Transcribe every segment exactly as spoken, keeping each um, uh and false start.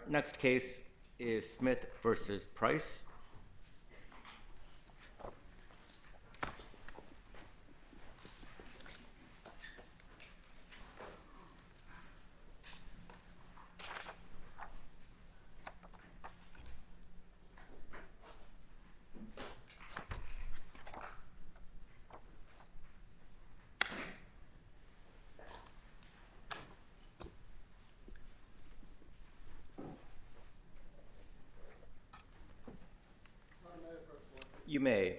next case is Smith versus Price. You may.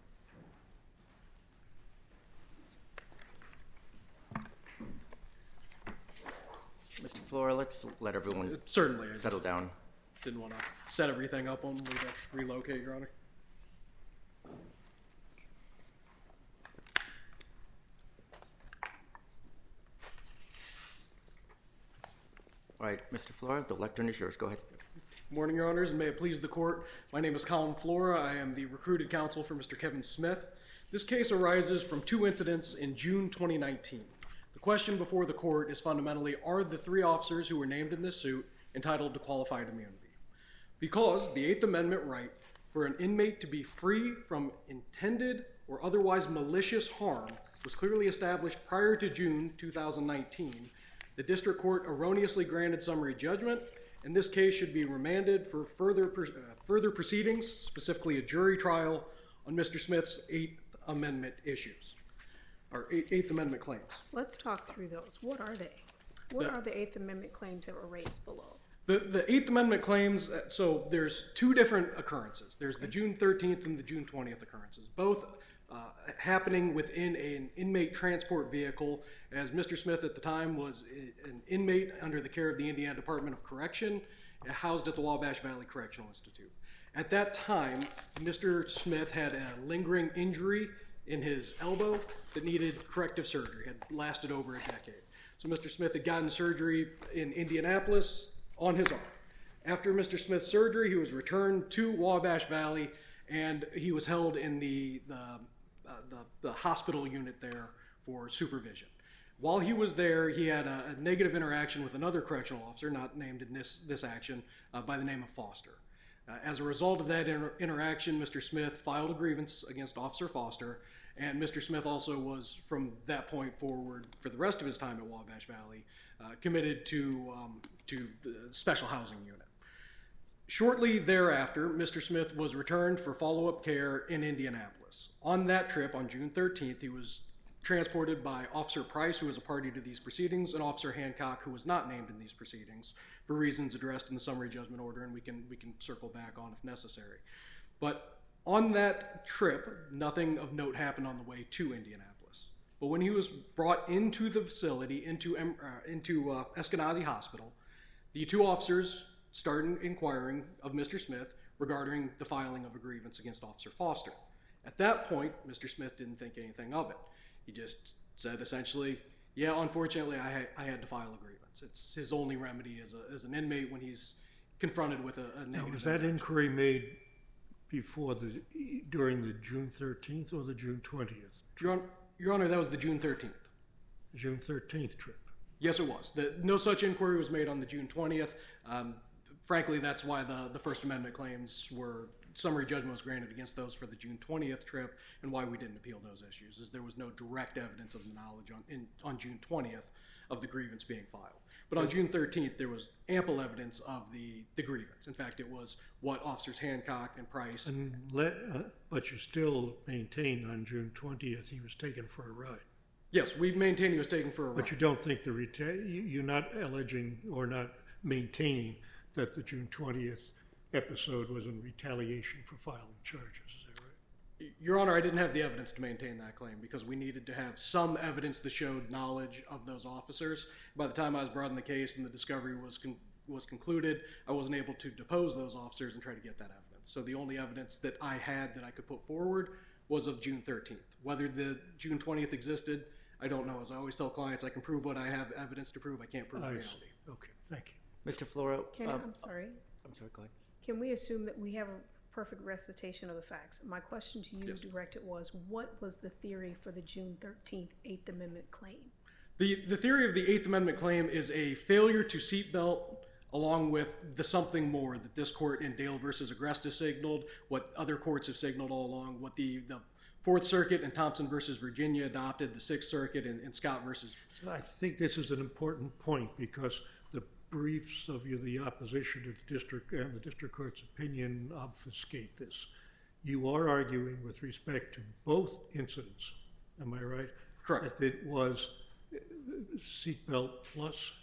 Mister Flora, let's let everyone Certainly, I settle down. Didn't want to set everything up on me to relocate, Your Honor. All right, Mister Flora, the lectern is yours. Go ahead. Morning, Your Honors, and may it please the Court. My name is Colin Flora. I am the recruited counsel for Mister Kevin Smith. This case arises from two incidents in June twenty nineteen. The question before the Court is fundamentally, are the three officers who were named in this suit entitled to qualified immunity? Because the Eighth Amendment right for an inmate to be free from intended or otherwise malicious harm was clearly established prior to June two thousand nineteen, the District Court erroneously granted summary judgment, and this case should be remanded for further, uh, further proceedings, specifically a jury trial on Mister Smith's Eighth Amendment issues, or Eighth Amendment claims. Let's talk through those. What are they? What The- are the Eighth Amendment claims that were raised below? The, the Eighth Amendment claims, uh, so there's two different occurrences. There's the June thirteenth and the June twentieth occurrences, both uh, happening within an inmate transport vehicle, as Mister Smith at the time was an inmate under the care of the Indiana Department of Correction, housed at the Wabash Valley Correctional Institute. At that time, Mister Smith had a lingering injury in his elbow that needed corrective surgery, had lasted over a decade. So Mister Smith had gotten surgery in Indianapolis on his arm. After Mister Smith's surgery, he was returned to Wabash Valley, and he was held in the, the, uh, the, the hospital unit there for supervision. While he was there, he had a, a negative interaction with another correctional officer, not named in this, this action, uh, by the name of Foster. Uh, as a result of that inter interaction, Mister Smith filed a grievance against Officer Foster, and Mister Smith also was, from that point forward, for the rest of his time at Wabash Valley, uh, committed to, um, to the special housing unit. Shortly thereafter, Mister Smith was returned for follow-up care in Indianapolis. On that trip, on June thirteenth, he was transported by Officer Price, who was a party to these proceedings, and Officer Hancock, who was not named in these proceedings, for reasons addressed in the summary judgment order, and we can, we can circle back on if necessary. But on that trip, nothing of note happened on the way to Indianapolis. But when he was brought into the facility, into, uh, into uh, Eskenazi Hospital, the two officers started inquiring of Mister Smith regarding the filing of a grievance against Officer Foster. At that point, Mister Smith didn't think anything of it. He just said essentially, yeah, unfortunately, I, ha I had to file a grievance. It's his only remedy as, a, as an inmate when he's confronted with a, a negative. Now, was that inquiry made before the, during the June thirteenth or the June twentieth? Your Honor, Your Honor, that was the June thirteenth. The June thirteenth trip? Yes, it was. The, no such inquiry was made on the June twentieth. Um, frankly, that's why the, the First Amendment claims were, summary judgment was granted against those for the June twentieth trip, and why we didn't appeal those issues, is there was no direct evidence of the knowledge on, in, on June twentieth of the grievance being filed. But on June thirteenth, there was ample evidence of the, the grievance. In fact, it was what Officers Hancock and Price... And le uh, but you still maintain on June twentieth he was taken for a ride. Yes, we maintain he was taken for a ride. But you don't think the reta you're not alleging or not maintaining that the June twentieth episode was in retaliation for filing charges, is that right? Your Honor, I didn't have the evidence to maintain that claim because we needed to have some evidence that showed knowledge of those officers. By the time I was brought in the case and the discovery was con was concluded, I wasn't able to depose those officers and try to get that evidence. So the only evidence that I had that I could put forward was of June thirteenth. Whether the June twentieth existed, I don't know. As I always tell clients, I can prove what I have evidence to prove. I can't prove I reality. See. Okay, thank you. Mister Flora, Can, um, I'm sorry. I'm sorry, go ahead. Can we assume that we have a perfect recitation of the facts? My question to you Yes. directed was, what was the theory for the June thirteenth Eighth Amendment claim? The, the theory of the Eighth Amendment claim is a failure to seatbelt along with the something more that this court in Dale versus Agresta signaled, what other courts have signaled all along, what the, the Fourth Circuit in Thompson versus Virginia adopted, the Sixth Circuit in, in Scott versus... I think this is an important point because the briefs of you, the opposition to the district and the district court's opinion obfuscate this. You are arguing with respect to both incidents, am I right? Correct. That it was seatbelt plus?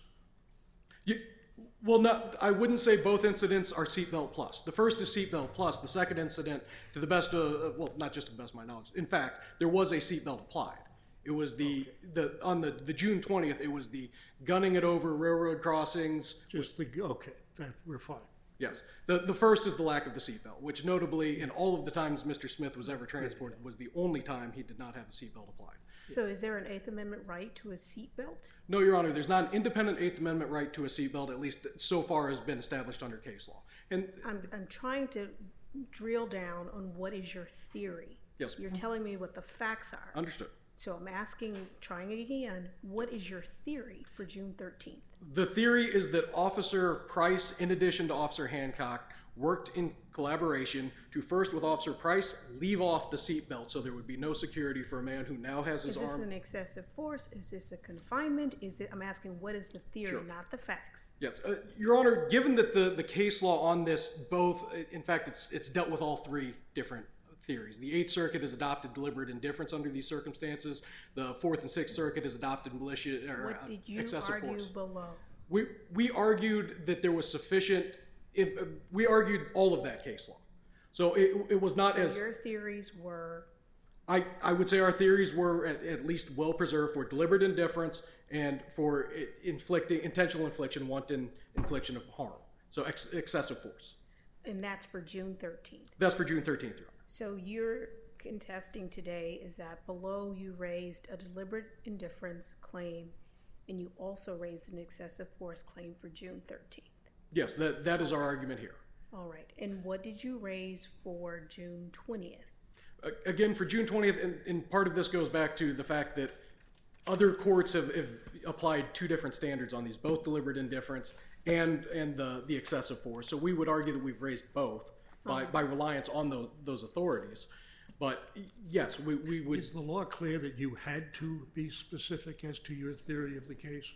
You, well, no, I wouldn't say both incidents are seatbelt plus. The first is seatbelt plus. The second incident, to the best of, well, not just to the best of my knowledge. In fact, there was a seatbelt applied. It was the, the on the, the June twentieth, it was the gunning it over railroad crossings. Just the, okay, that, we're fine. Yes. The the first is the lack of the seatbelt, which notably in all of the times Mister Smith was ever transported was the only time he did not have a seatbelt applied. So is there an Eighth Amendment right to a seatbelt? No, Your Honor, there's not an independent Eighth Amendment right to a seatbelt, at least so far has been established under case law. And I'm, I'm trying to drill down on what is your theory. Yes. You're telling me what the facts are. Understood. So I'm asking, trying again, what is your theory for June thirteenth? The theory is that Officer Price, in addition to Officer Hancock, worked in collaboration to first, with Officer Price, leave off the seatbelt so there would be no security for a man who now has his arm. Is this arm. an excessive force? Is this a confinement? Is it? I'm asking, what is the theory, Sure. not the facts? Yes, uh, Your Honor. Given that the, the case law on this, both, in fact, it's it's dealt with all three different theories. The Eighth Circuit has adopted deliberate indifference under these circumstances. The Fourth and Sixth Circuit has adopted militia or What did you excessive argue force. below? We we argued that there was sufficient. It, uh, we argued all of that case law, so it it was not So as. your theories were. I, I would say our theories were at, at least well preserved for deliberate indifference and for i- inflicting intentional infliction, wanton infliction of harm. So ex, excessive force. And that's for June thirteenth. That's for June thirteenth, Your Honor. So you're contesting today is that below you raised a deliberate indifference claim and you also raised an excessive force claim for June thirteenth. Yes, that that is our argument here. All right. And what did you raise for June twentieth? Uh, again, for June twentieth, and, and part of this goes back to the fact that other courts have, have applied two different standards on these, both deliberate indifference and and the, the excessive force. So we would argue that we've raised both by, by reliance on those, those authorities. But yes, we, we would... Is the law clear that you had to be specific as to your theory of the case?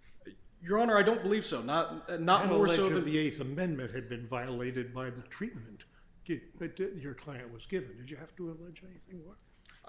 Your Honor, I don't believe so. Not not And more so allege that than... the Eighth Amendment had been violated by the treatment gi- that your client was given. Did you have to allege anything more?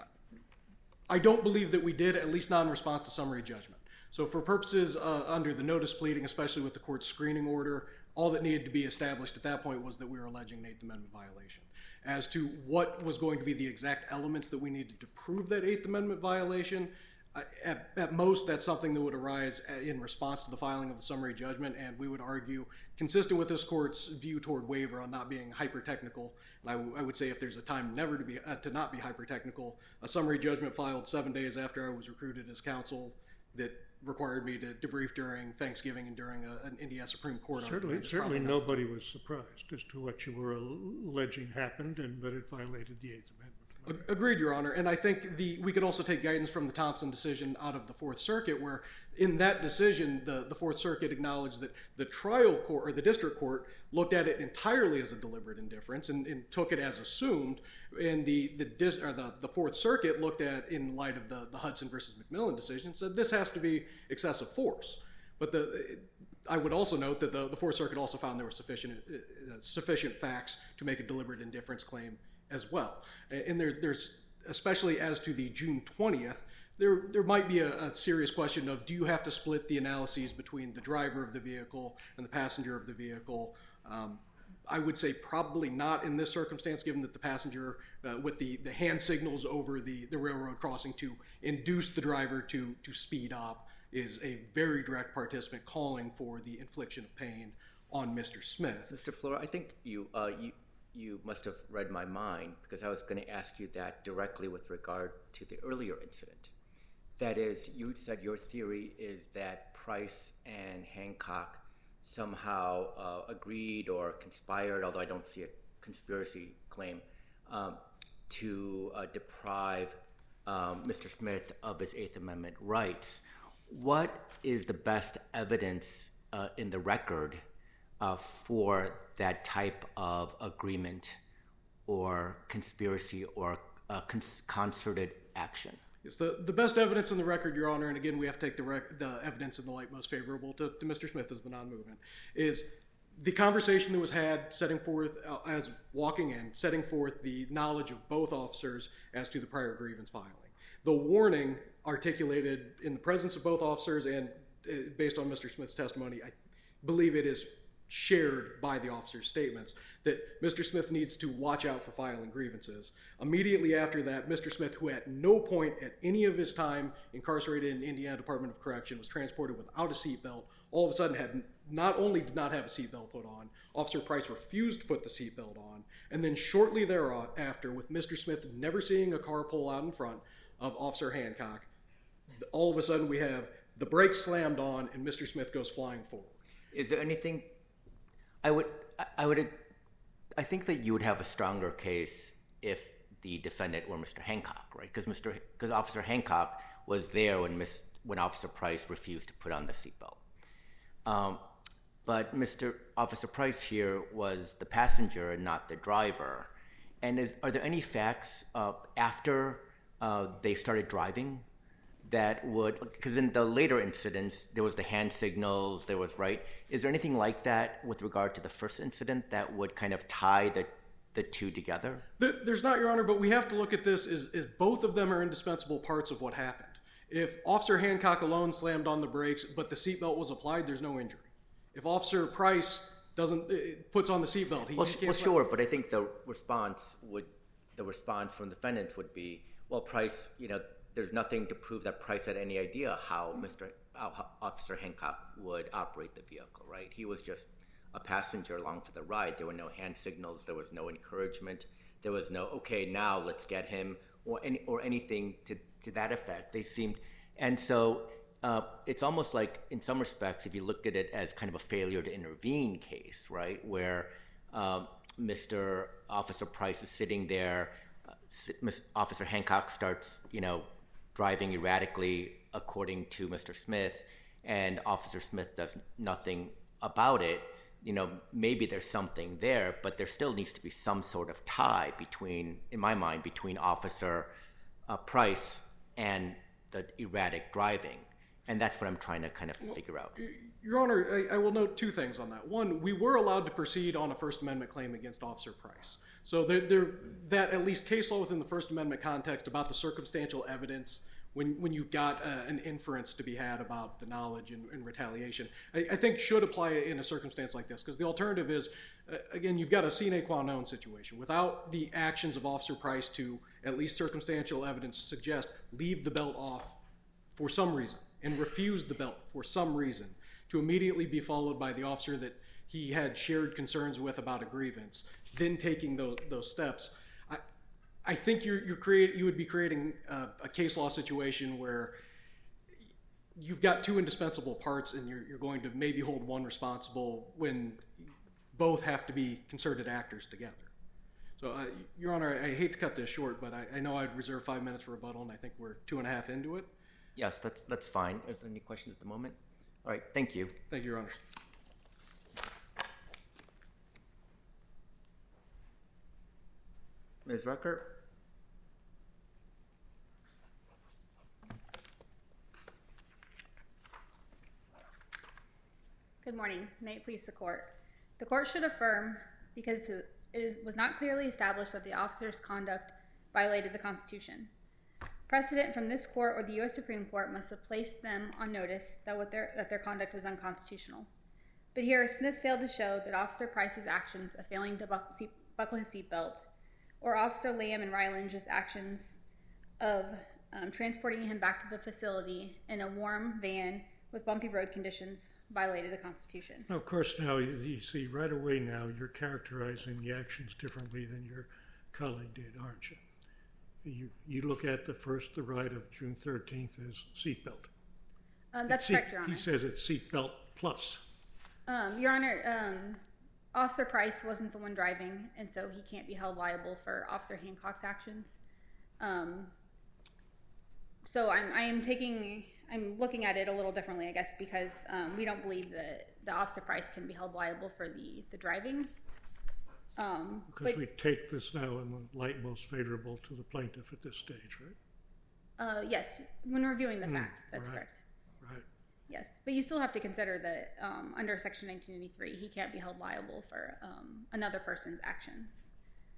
I don't believe that we did, at least not in response to summary judgment. So for purposes uh, under the notice pleading, especially with the court's screening order, all that needed to be established at that point was that we were alleging an Eighth Amendment violation. As to what was going to be the exact elements that we needed to prove that Eighth Amendment violation, uh, at, at most that's something that would arise in response to the filing of the summary judgment, and we would argue, consistent with this court's view toward waiver on not being hyper-technical, and I, w- I would say if there's a time never to be uh, to not be hyper-technical, a summary judgment filed seven days after I was recruited as counsel that required me to debrief during Thanksgiving and during a, an Indiana Supreme Court Certainly, argument. is certainly probably not- nobody was surprised as to what you were alleging happened and that it violated the Eighth Amendment. Ag- Agreed, Your Honor. And I think the we could also take guidance from the Thompson decision out of the Fourth Circuit, where in that decision, the, the Fourth Circuit acknowledged that the trial court or the district court looked at it entirely as a deliberate indifference and, and took it as assumed. And the the, dis, or the the Fourth Circuit looked at, in light of the, the Hudson versus McMillan decision, said this has to be excessive force. But the I would also note that the, the Fourth Circuit also found there were sufficient uh, sufficient facts to make a deliberate indifference claim as well. And there, there's, especially as to the June twentieth, there there might be a, a serious question of, do you have to split the analyses between the driver of the vehicle and the passenger of the vehicle? Um, I would say probably not in this circumstance, given that the passenger, uh, with the, the hand signals over the, the railroad crossing to induce the driver to, to speed up, is a very direct participant calling for the infliction of pain on Mister Smith. Mister Flora, I think you uh, you you must have read my mind, because I was going to ask you that directly with regard to the earlier incident. That is, you said your theory is that Price and Hancock somehow uh, agreed or conspired, although I don't see a conspiracy claim, um, to uh, deprive um, Mister Smith of his Eighth Amendment rights. What is the best evidence uh, in the record uh, for that type of agreement or conspiracy or uh, cons- concerted action? It's the, the best evidence in the record, Your Honor, and again, we have to take the, rec- the evidence in the light most favorable to, to Mister Smith as the non-movement, is the conversation that was had setting forth, uh, as walking in, setting forth the knowledge of both officers as to the prior grievance filing. The warning articulated in the presence of both officers and uh, based on Mister Smith's testimony, I believe it is shared by the officer's statements that Mister Smith needs to watch out for filing grievances. Immediately after that, Mister Smith, who at no point at any of his time incarcerated in Indiana Department of Correction was transported without a seatbelt, all of a sudden had not only did not have a seatbelt put on, Officer Price refused to put the seatbelt on, and then shortly thereafter, with Mister Smith never seeing a car pull out in front of Officer Hancock, all of a sudden we have the brakes slammed on and Mister Smith goes flying forward. Is there anything... I would, I would, I think that you would have a stronger case if the defendant were Mister Hancock, right? Because Mister, because Officer Hancock was there when Miss, when Officer Price refused to put on the seatbelt. Um, but Mister Officer Price here was the passenger and not the driver. And is, are there any facts uh, after uh, they started driving that would, because in the later incidents, there was the hand signals, there was, right? Is there anything like that with regard to the first incident that would kind of tie the the two together? There's not, Your Honor, but we have to look at this as, as both of them are indispensable parts of what happened. If Officer Hancock alone slammed on the brakes, but the seatbelt was applied, there's no injury. If Officer Price doesn't, puts on the seatbelt, he well, can't... Well, sure, but I think the response would, the response from defendants would be, well, Price, you know, there's nothing to prove that Price had any idea how Mister how Officer Hancock would operate the vehicle, right? He was just a passenger along for the ride. There were no hand signals. There was no encouragement. There was no, okay, now let's get him, or any or anything to, to that effect. They seemed, and so uh, it's almost like, in some respects, if you look at it as kind of a failure to intervene case, right, where um, Mister Officer Price is sitting there, uh, Officer Hancock starts, you know, driving erratically according to Mister Smith, and Officer Smith does nothing about it. You know, maybe there's something there, but there still needs to be some sort of tie between, in my mind, between Officer uh, Price and the erratic driving. And that's what I'm trying to kind of figure out. Your Honor, I, I will note two things on that. One, we were allowed to proceed on a First Amendment claim against Officer Price. So there, there, that at least case law within the First Amendment context about the circumstantial evidence when when you've got uh, an inference to be had about the knowledge and, and retaliation, I, I think should apply in a circumstance like this. Because the alternative is, uh, again, you've got a sine qua non situation. Without the actions of Officer Price to, at least circumstantial evidence suggest, leave the belt off for some reason and refuse the belt for some reason, to immediately be followed by the officer that he had shared concerns with about a grievance, then taking those those steps, I I think you're you're create you would be creating a, a case law situation where you've got two indispensable parts, and you're you're going to maybe hold one responsible when both have to be concerted actors together. So, uh, Your Honor, I hate to cut this short, but I, I know I'd reserve five minutes for rebuttal, and I think we're two and a half into it. Yes, that's that's fine. Is there any questions at the moment? All right, thank you. Thank you, Your Honor. Miz Rucker? Good morning. May it please the court. The court should affirm because it is, was not clearly established that the officer's conduct violated the Constitution. Precedent from this court or the U S Supreme Court must have placed them on notice that, what their, that their conduct was unconstitutional. But here, Smith failed to show that Officer Price's actions of failing to buckle, seat, buckle his seatbelt, or Officer Lamb and Ryland's actions of um, transporting him back to the facility in a warm van with bumpy road conditions violated the Constitution. Now, of course, now you, you see right away now you're characterizing the actions differently than your colleague did, aren't you? You you look at the first, the right of June thirteenth as seatbelt. Um, that's seat, correct, Your Honor. He says it's seatbelt plus. Um, Your Honor, um, Officer Price wasn't the one driving, and so he can't be held liable for Officer Hancock's actions. Um, so I'm I am taking I'm looking at it a little differently, I guess, because um, we don't believe that the Officer Price can be held liable for the, the driving. Um, because but, we take this now in the light most favorable to the plaintiff at this stage, right? uh, yes, when reviewing the Mm, facts, that's right. correct. Right. Yes, but you still have to consider that um, under Section nineteen eighty-three, he can't be held liable for um, another person's actions.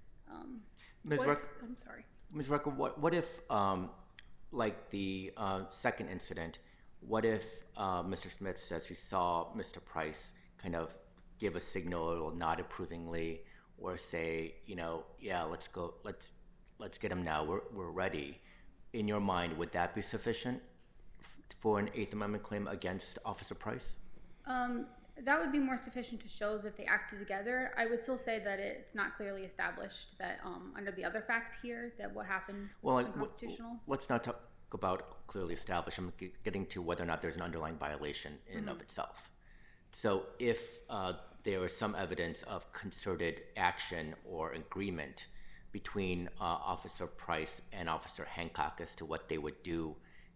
Um, Miz What's- Ruck, I'm sorry. Miz Rucker, what what if, um, like the uh, second incident, what if uh, Mister Smith says he saw Mister Price kind of give a signal or nod approvingly, or say, you know, yeah, let's go, let's let's get him now, we're we're ready. In your mind, would that be sufficient f- for an Eighth Amendment claim against Officer Price? Um, that would be more sufficient to show that they acted together. I would still say that it's not clearly established that um, under the other facts here that what happened was Well, like, w- unconstitutional. let's not talk about clearly established. I'm g- getting to whether or not there's an underlying violation in and of itself. So if uh, there is some evidence of concerted action or agreement between uh, Officer Price and Officer Hancock as to what they would do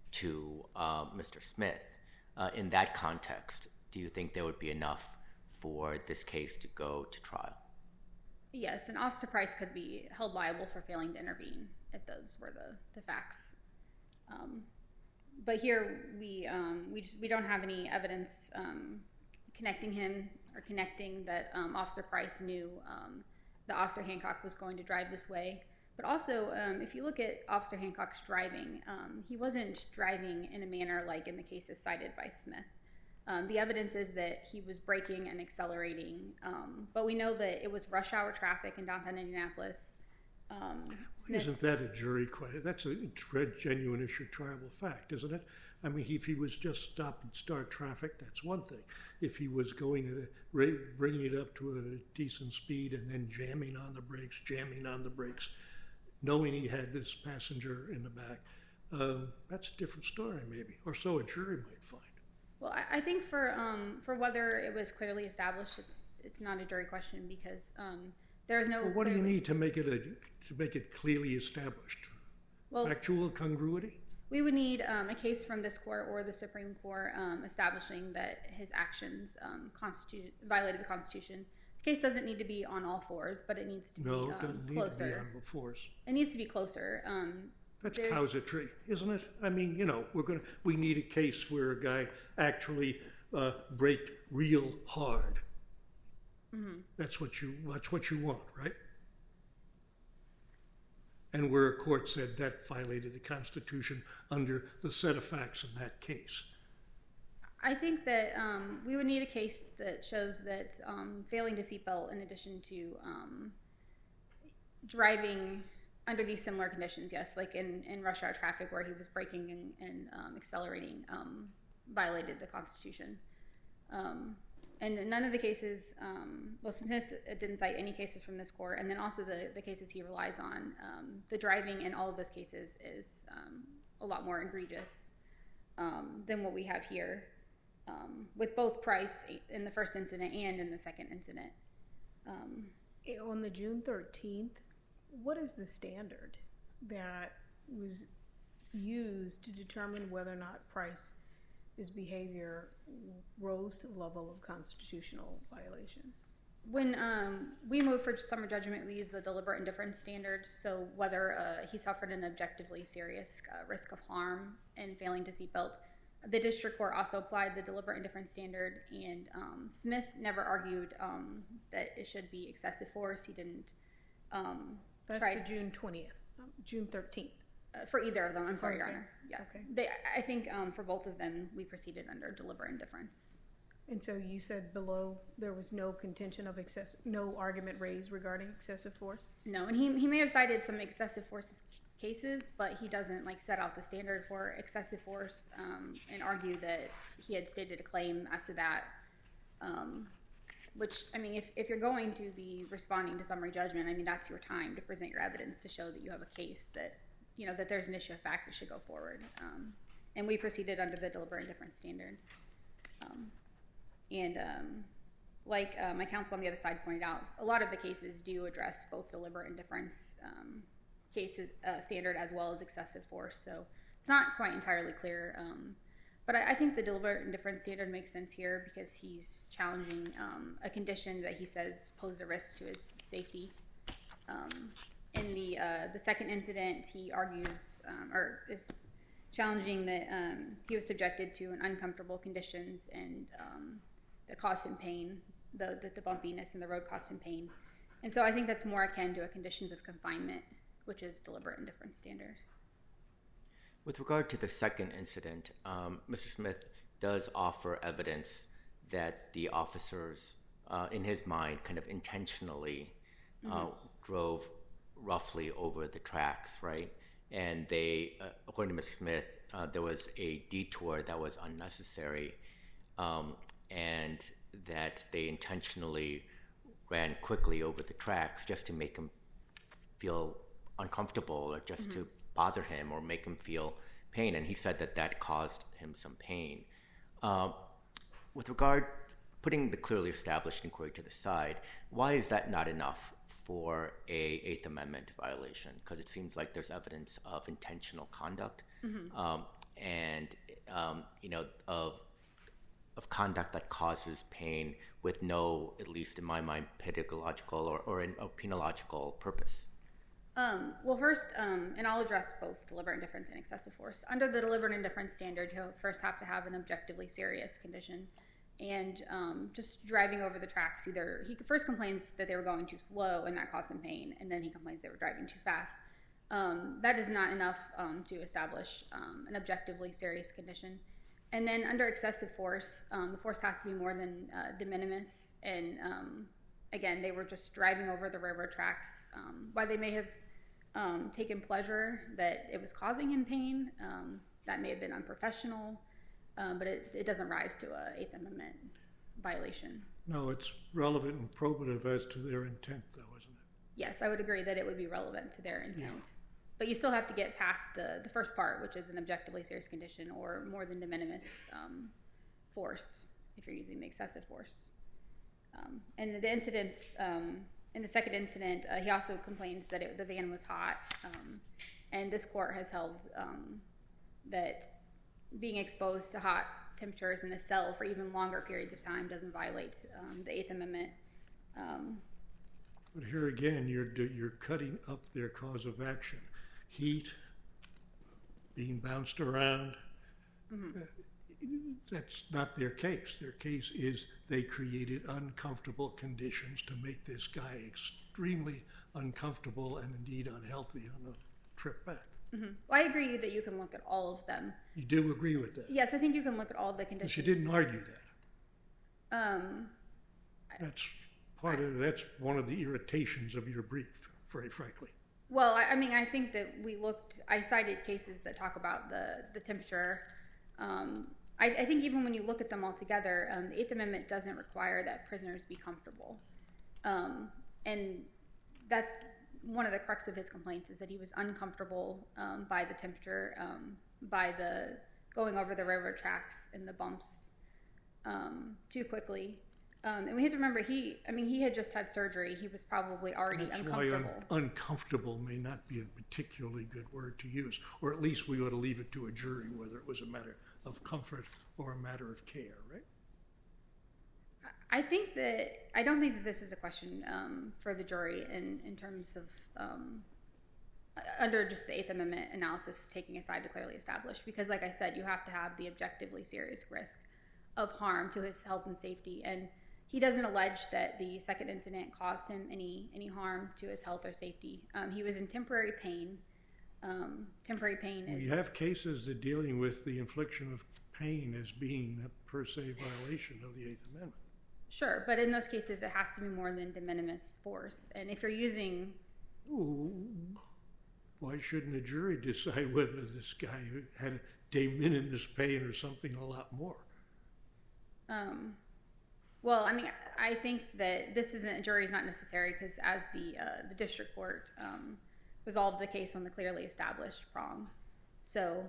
to uh, Mister Smith, uh, in that context, do you think there would be enough for this case to go to trial? Yes, and Officer Price could be held liable for failing to intervene if those were the, the facts. Um, but here we um, we just, we don't have any evidence um, connecting him or connecting that um, Officer Price knew um, that Officer Hancock was going to drive this way. But also, um, if you look at Officer Hancock's driving, um, he wasn't driving in a manner like in the cases cited by Smith. Um, the evidence is that he was braking and accelerating, um, but we know that it was rush hour traffic in downtown Indianapolis. Um, Smith, Isn't that a jury question? That's a tre- genuine issue, triable fact, isn't it? I mean, if he was just stop and start traffic, that's one thing. If he was going at a rate, bringing it up to a decent speed and then jamming on the brakes, jamming on the brakes, knowing he had this passenger in the back, um, that's a different story, maybe, or so a jury might find. well, I, I think for um, for whether it was clearly established, it's it's not a jury question because um, there is no. Well, what do you clearly- need to make it a to make it clearly established? Well, Factual congruity? we would need um, a case from this court or the Supreme Court um, establishing that his actions um, constitute violated the Constitution. The case doesn't need to be on all fours, but it needs to No, be it um, doesn't need closer. to be on the force. It needs to be closer. Um, That's there's- cowsatry, isn't it? I mean, you know, we're gonna we need a case where a guy actually uh, braked real hard. Mm-hmm. That's what you that's what you want, right? And where a court said that violated the Constitution under the set of facts in that case. I think that um, we would need a case that shows that um, failing to seatbelt, in addition to um, driving under these similar conditions, yes, like in, in rush hour traffic where he was braking and, and um, accelerating, um, violated the Constitution. Um, and in none of the cases, um, well, Smith didn't cite any cases from this court, and then also the, the cases he relies on, um, the driving in all of those cases is um, a lot more egregious um, than what we have here. Um, with both Price in the first incident and in the second incident. Um, On the June thirteenth, what is the standard that was used to determine whether or not Price's behavior rose to the level of constitutional violation? when um, we move for summary judgment, we use the deliberate indifference standard. So whether uh, he suffered an objectively serious uh, risk of harm in failing to seatbelt. The district court also applied the deliberate indifference standard, and um, Smith never argued um, that it should be excessive force. He didn't um, That's try the June twentieth, um, June thirteenth. uh, for either of them. I'm sorry, Your Okay. Honor. Yes, Okay. they, I think um, for both of them, we proceeded under deliberate indifference. And so you said below there was no contention of excess, no argument raised regarding excessive force? No, and he he may have cited some excessive force cases, but he doesn't like set out the standard for excessive force um, and argue that he had stated a claim as to that. Um, which, I mean, if, if you're going to be responding to summary judgment, I mean, that's your time to present your evidence to show that you have a case that, you know, that there's an issue of fact that should go forward. Um, and we proceeded under the deliberate indifference standard. Um, and um, like uh, my counsel on the other side pointed out, a lot of the cases do address both deliberate indifference um, case uh, standard as well as excessive force. So it's not quite entirely clear. Um, But I, I think the deliberate indifference standard makes sense here because he's challenging um, a condition that he says posed a risk to his safety. Um, in the uh, the second incident, he argues um, or is challenging that um, he was subjected to an uncomfortable conditions and um, that caused him pain, the, the the bumpiness in the road caused him pain. And so I think that's more akin to a conditions of confinement, which is deliberate indifference standard. With regard to the second incident, um, Mister Smith does offer evidence that the officers, uh, in his mind, kind of intentionally uh, mm-hmm. drove roughly over the tracks, right? And they, uh, according to Mister Smith, uh, there was a detour that was unnecessary, um, and that they intentionally ran quickly over the tracks just to make him feel uncomfortable or just mm-hmm. to bother him or make him feel pain. And he said that that caused him some pain. Uh, with regard, putting the clearly established inquiry to the side, why is that not enough for a Eighth Amendment violation? Because it seems like there's evidence of intentional conduct mm-hmm. um, and um, you know of of conduct that causes pain with no, at least in my mind, pedagogical or, or in a penological purpose. Um, well, first, um, and I'll address both deliberate indifference and excessive force. Under the deliberate indifference standard, you first have to have an objectively serious condition. And um, just driving over the tracks, either he first complains that they were going too slow and that caused him pain, and then he complains they were driving too fast. Um, that is not enough um, to establish um, an objectively serious condition. And then under excessive force, um, the force has to be more than uh, de minimis. And um, again, they were just driving over the railroad tracks. Um, while they may have um, taken pleasure that it was causing him pain, um, that may have been unprofessional. Um, but it, it doesn't rise to a Eighth Amendment violation. No, it's relevant and probative as to their intent, though, isn't it? Yes, I would agree that it would be relevant to their intent. Yeah. But you still have to get past the, the first part, which is an objectively serious condition or more than de minimis um, force if you're using the excessive force. Um, and the incidents, um, in the second incident, uh, he also complains that it, the van was hot. Um, and this court has held um, that being exposed to hot temperatures in a cell for even longer periods of time doesn't violate um, the Eighth Amendment. Um, but here again, you're you're cutting up their cause of action. Heat, being bounced around, mm-hmm. uh, that's not their case. Their case is they created uncomfortable conditions to make this guy extremely uncomfortable and indeed unhealthy on the trip back. Mm-hmm. Well, I agree that you can look at all of them. You do agree with that? Yes, I think you can look at all of the conditions. But you didn't argue that. Um, that's part I, of that's one of the irritations of your brief, very frankly. Well, I, I mean, I think that we looked. I cited cases that talk about the the temperature. Um, I, I think even when you look at them all together, um, the Eighth Amendment doesn't require that prisoners be comfortable, um, and that's one of the crux of his complaints is that he was uncomfortable um, by the temperature, um, by the going over the railroad tracks and the bumps um, too quickly. Um, and we have to remember, he, I mean, he had just had surgery. He was probably already That's uncomfortable. That's why un- uncomfortable may not be a particularly good word to use, or at least we ought to leave it to a jury whether it was a matter of comfort or a matter of care, right? I think that, I don't think that this is a question um, for the jury in, in terms of, um, under just the Eighth Amendment analysis, taking aside the clearly established, because like I said, you have to have the objectively serious risk of harm to his health and safety. And he doesn't allege that the second incident caused him any, any harm to his health or safety. Um, he was in temporary pain. Um, temporary pain is... We have cases that dealing with the infliction of pain as being a per se violation of the Eighth Amendment. Sure, but in those cases, it has to be more than de minimis force. And if you're using... Ooh, why shouldn't a jury decide whether this guy had de minimis pain or something a lot more? Um, well, I mean, I think that this isn't, a jury is not necessary because as the uh, the district court um, resolved the case on the clearly established prong. So...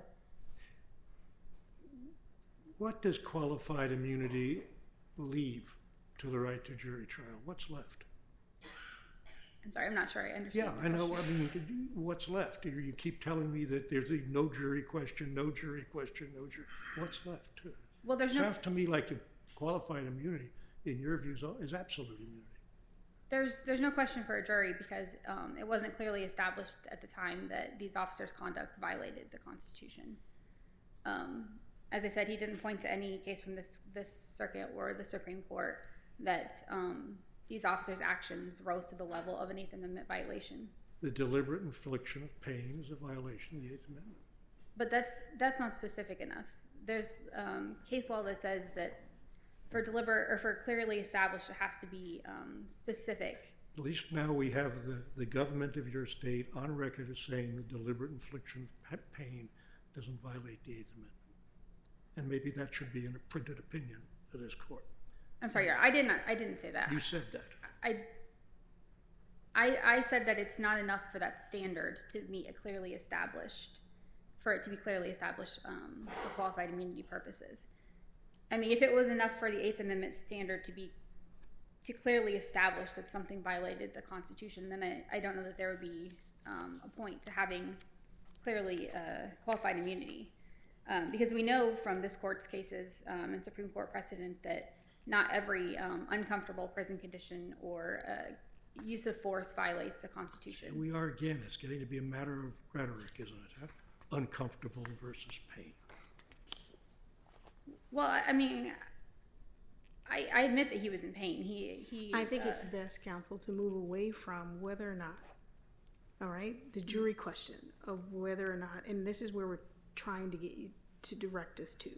What does qualified immunity leave to the right to jury trial? What's left? I'm sorry, I'm not sure I understand. Yeah, I know. I mean, what's left? You keep telling me that there's a no jury question, no jury question, no jury. What's left? Well, there's Sounds no. to me like qualified immunity, in your views, is absolute immunity. There's there's no question for a jury because um, it wasn't clearly established at the time that these officers' conduct violated the Constitution. Um, as I said, he didn't point to any case from this this circuit or the Supreme Court that um, these officers' actions rose to the level of an Eighth Amendment violation. The deliberate infliction of pain is a violation of the Eighth Amendment. But that's that's not specific enough. There's um, case law that says that for deliberate or for clearly established, it has to be um, specific. At least now we have the, the government of your state on record as saying the deliberate infliction of pain doesn't violate the Eighth Amendment. And maybe that should be in a printed opinion of this court. I'm sorry, I didn't. I didn't say that. You said that. I, I, I said that it's not enough for that standard to meet a clearly established, for it to be clearly established um, for qualified immunity purposes. I mean, if it was enough for the Eighth Amendment standard to be to clearly establish that something violated the Constitution, then I, I don't know that there would be um, a point to having clearly uh, qualified immunity. Um, because we know from this court's cases um, and Supreme Court precedent that not every um, uncomfortable prison condition or uh, use of force violates the Constitution. Here we are again. It's getting to be a matter of rhetoric, isn't it? Huh? Uncomfortable versus pain. Well, I mean, I, I admit that he was in pain. He, he. I think uh, it's best, counsel, to move away from whether or not, all right, the jury question of whether or not, and this is where we're trying to get you to direct us to.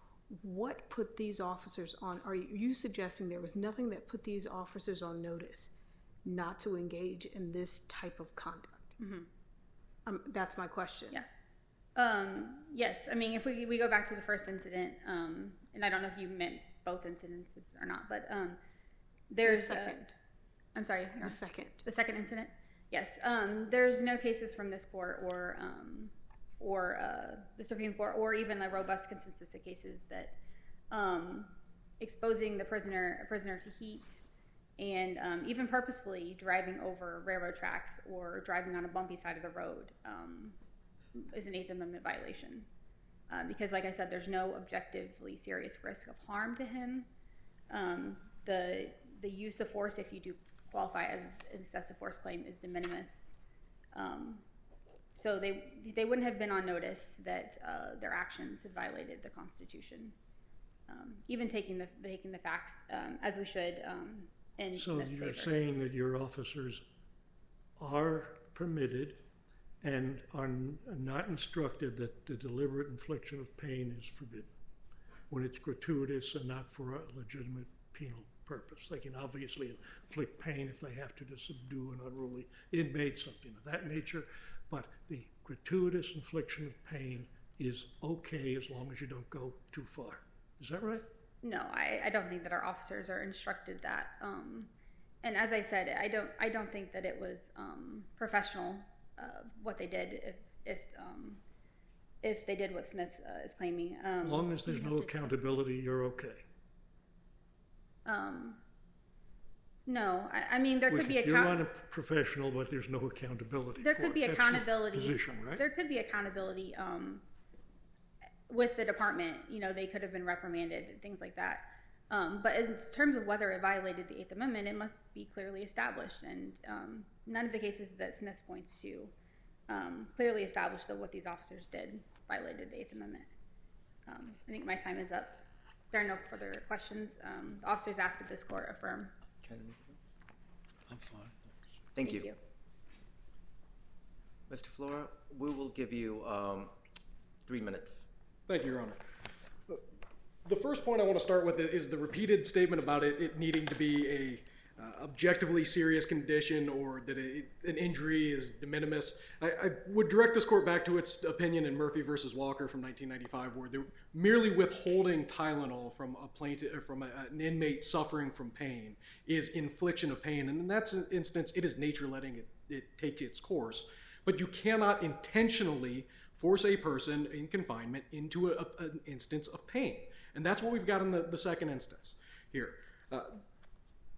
What put these officers on? Are you suggesting there was nothing that put these officers on notice not to engage in this type of conduct? Mm-hmm. Um, that's my question. Yeah. Um, yes. I mean, if we we go back to the first incident, um, and I don't know if you meant both incidences or not, but um, there's the second. A, I'm sorry. The second. The second incident. Yes. Um, there's no cases from this court or um, or uh, the Supreme Court or even a robust consensus of cases that um, exposing the prisoner a prisoner to heat and um, even purposefully driving over railroad tracks or driving on a bumpy side of the road um, is an Eighth Amendment violation. Uh, because, like I said, there's no objectively serious risk of harm to him. Um, the the use of force, if you do qualify as an excessive force claim, is de minimis. Um, so they they wouldn't have been on notice that uh, their actions had violated the Constitution. Um, even taking the taking the facts um, as we should. Um, in so Smith's you're favor. saying that your officers are permitted and are not instructed that the deliberate infliction of pain is forbidden when it's gratuitous and not for a legitimate penal purpose. They can obviously inflict pain if they have to to subdue an unruly inmate, something of that nature, but the gratuitous infliction of pain is okay as long as you don't go too far. Is that right? No, I, I don't think that our officers are instructed that. Um, and as I said, I don't I don't think that it was um, professional uh, what they did if if um, if they did what Smith uh, is claiming. Um, as long as there's no accountability, you're okay. Um, no, I, I mean there With, could be you're account- not a professional, but there's no accountability. There for could be it. accountability. That's your position, right? There could be accountability um, with the department. You know, they could have been reprimanded and things like that. Um, but in terms of whether it violated the Eighth Amendment, it must be clearly established. And um, none of the cases that Smith points to um, clearly established that what these officers did violated the Eighth Amendment. Um, I think my time is up. There are no further questions. Um, the officers asked that this court affirm. I'm fine. Thank, Thank you. you. Mister Flora, we will give you um, three minutes. Thank you, Your Honor. The first point I want to start with is the repeated statement about it, it needing to be a uh, objectively serious condition or that it, an injury is de minimis. I, I would direct this court back to its opinion in Murphy versus Walker from nineteen ninety-five, where they're merely withholding Tylenol from a plaintiff or from a, an inmate suffering from pain is infliction of pain, and in that instance, it is nature letting it, it take its course. But you cannot intentionally force a person in confinement into a, a, an instance of pain. And that's what we've got in the, the second instance here. Uh,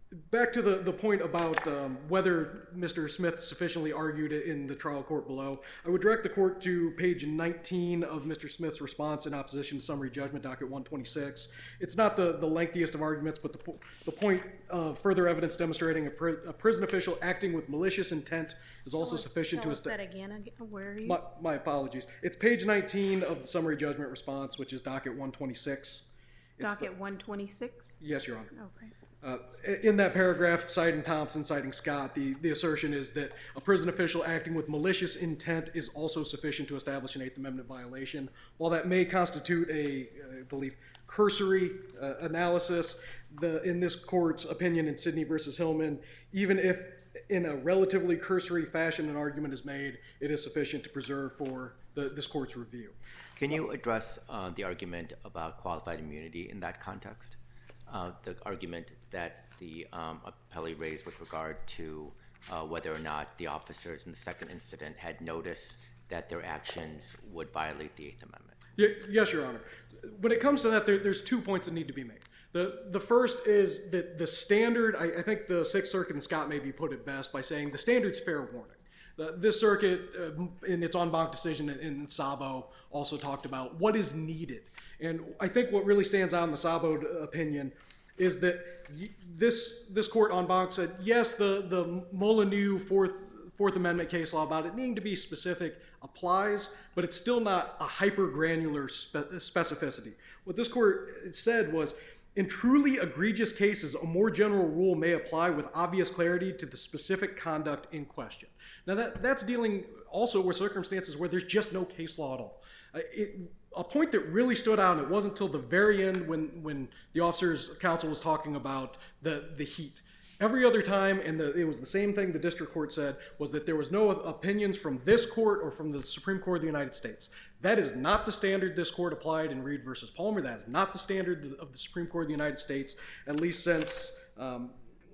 back to the, the point about um, whether Mister Smith sufficiently argued it in the trial court below, I would direct the court to page nineteen of Mister Smith's response in opposition to summary judgment, docket one twenty-six. It's not the, the lengthiest of arguments, but the, the point of further evidence demonstrating a, pri- a prison official acting with malicious intent is also Tell us- sufficient tell to us that again. Ag- Where are you? My, my apologies. It's page nineteen of the summary judgment response, which is docket one twenty-six. It's Docket one twenty-six? the- yes, Your Honor. Okay. Uh, in that paragraph, citing Thompson, citing Scott, the, the assertion is that a prison official acting with malicious intent is also sufficient to establish an Eighth Amendment violation. While that may constitute a, I believe, cursory uh, analysis, the, in this court's opinion in Sidney versus Hillman, even if in a relatively cursory fashion an argument is made, it is sufficient to preserve for the, this court's review. Can you address uh, the argument about qualified immunity in that context? Uh, the argument that the um, appellee raised with regard to uh, whether or not the officers in the second incident had noticed that their actions would violate the Eighth Amendment. Ye- Yes, Your Honor. When it comes to that, there, there's two points that need to be made. The the first is that the standard, I, I think the Sixth Circuit and Scott maybe put it best by saying the standard's fair warning. The, this circuit, uh, in its en banc decision in, in Sabo, also talked about what is needed. And I think what really stands out in the Sabo opinion is that y- this this court en banc said, yes, the, the Molyneux Fourth, Fourth Amendment case law about it needing to be specific applies, but it's still not a hyper-granular spe- specificity. What this court said was, in truly egregious cases, a more general rule may apply with obvious clarity to the specific conduct in question. Now, that, that's dealing also with circumstances where there's just no case law at all. Uh, it, a point that really stood out, and it wasn't until the very end when, when the officers' counsel was talking about the, the heat. Every other time, and the, it was the same thing the district court said, was that there was no opinions from this court or from the Supreme Court of the United States. That is not the standard this court applied in Reed versus Palmer. That is not the standard of the Supreme Court of the United States, at least since um,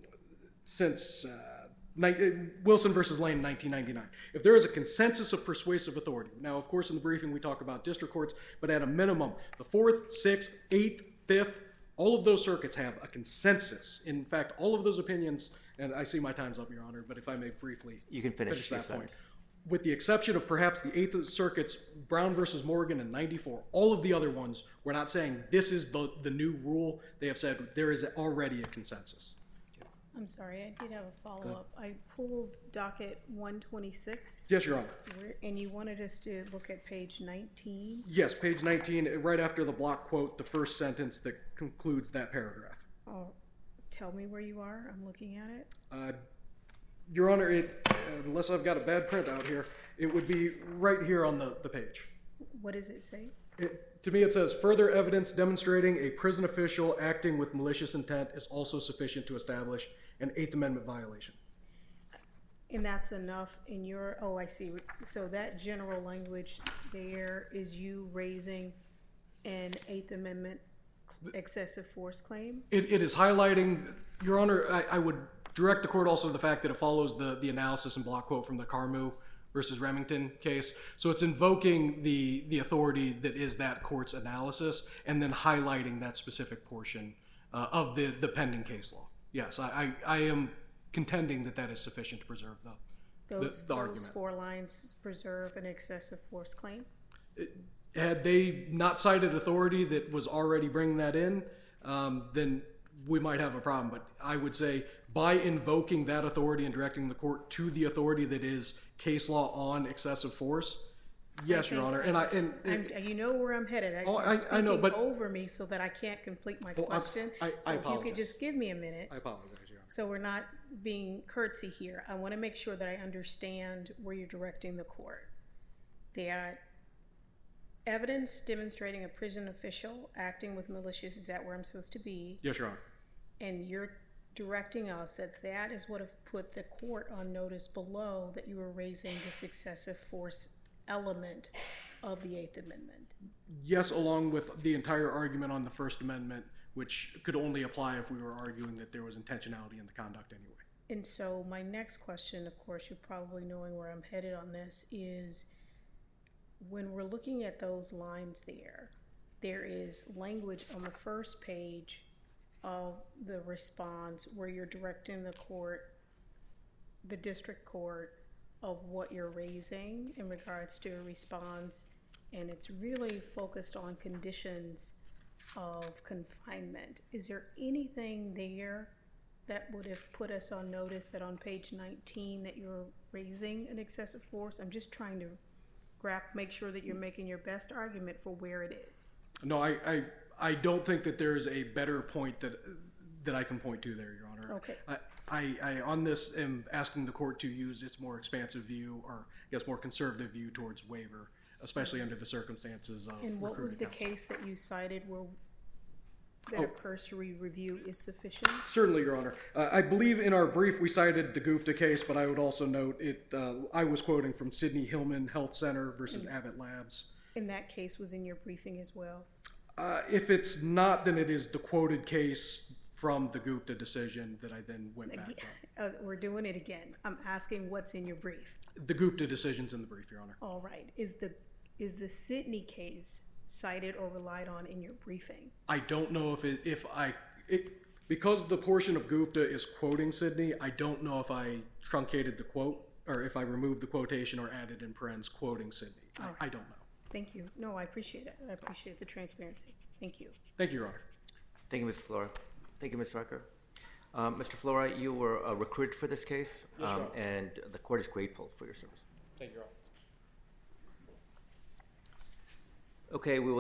since uh, ni- Wilson versus Lane in nineteen ninety-nine. If there is a consensus of persuasive authority, now, of course, in the briefing we talk about district courts, but at a minimum, the Fourth, Sixth, Eighth, Fifth, all of those circuits have a consensus. In fact, all of those opinions, and I see my time's up, Your Honor, but if I may briefly You can finish, finish your that point. sentence. With the exception of perhaps the Eighth Circuit's Brown versus Morgan in ninety-four, all of the other ones, we're not saying this is the, the new rule. They have said there is already a consensus. I'm sorry, I did have a follow-up. I pulled docket one twenty-six, Yes, Your Honor. where- and you wanted us to look at page nineteen. Yes, page nineteen, right after the block quote, the first sentence that concludes that paragraph. Oh, tell me where you are. I'm looking at it. Uh, Your Honor, it, unless I've got a bad print out here, it would be right here on the, the page. What does it say? It, to me, it says, further evidence demonstrating a prison official acting with malicious intent is also sufficient to establish an Eighth Amendment violation. And that's enough in your, oh, I see. So that general language there is you raising an Eighth Amendment excessive force claim? It, it is highlighting, Your Honor, I, I would direct the court also to the fact that it follows the, the analysis and block quote from the Carmu versus Remington case. So it's invoking the, the authority that is that court's analysis and then highlighting that specific portion uh, of the, the pending case law. Yes, I, I, I am contending that that is sufficient to preserve the, Those, the, the those argument. four lines preserve an excessive force claim? Had they not cited authority that was already bringing that in, um, then we might have a problem. But I would say by invoking that authority and directing the court to the authority that is case law on excessive force, yes, Your think Honor. And I and I'm, you know where I'm headed. I, Oh, you're I- I know, speaking but- over me so that I can't complete my Well, I- question. I- I so if you apologize. could just give me a minute. I apologize, Your Honor. So we're not being curtsy here. I want to make sure that I understand where you're directing the court. That evidence demonstrating a prison official acting with malicious, is that where I'm supposed to be? Yes, Your Honor. And you're directing us that that is what have put the court on notice below that you were raising this excessive force element of the Eighth Amendment. Yes, along with the entire argument on the First Amendment, which could only apply if we were arguing that there was intentionality in the conduct anyway. And so my next question, of course, you're probably knowing where I'm headed on this, is when we're looking at those lines there, there is language on the first page of the response where you're directing the court, the district court, of what you're raising in regards to a response, and it's really focused on conditions of confinement. Is there anything there that would have put us on notice that on page nineteen that you're raising an excessive force? I'm just trying to grab, make sure that you're making your best argument for where it is. No, I, I, I don't think that there's a better point that that I can point to there, Your Honor. Okay. I, I, I on this am asking the court to use its more expansive view, or I guess more conservative view towards waiver, especially under the circumstances of. And what was the counsel. case that you cited where that Oh. a cursory review is sufficient? Certainly, Your Honor. Uh, I believe in our brief we cited the Gupta case, but I would also note it. Uh, I was quoting from Sidney Hillman Health Center versus Abbott Labs. And that case was in your briefing as well? Uh, if it's not, then it is the quoted case from the Gupta decision that I then went back Again, from. uh, we're doing it again. I'm asking what's in your brief. The Gupta decision's in the brief, Your Honor. All right. Is the is the Sidney case cited or relied on in your briefing? I don't know if it, if I it because the portion of Gupta is quoting Sidney. I don't know if I truncated the quote or if I removed the quotation or added in parens quoting Sidney. I, I don't know. Thank you. No, I appreciate it. I appreciate the transparency. Thank you. Thank you, Your Honor. Thank you, Mister Flora. Thank you, Miz Rucker. Um, Mister Flora, you were a recruit for this case, Yes, Your um, Honor. and the court is grateful for your service. Thank you, Your Honor. Okay, we will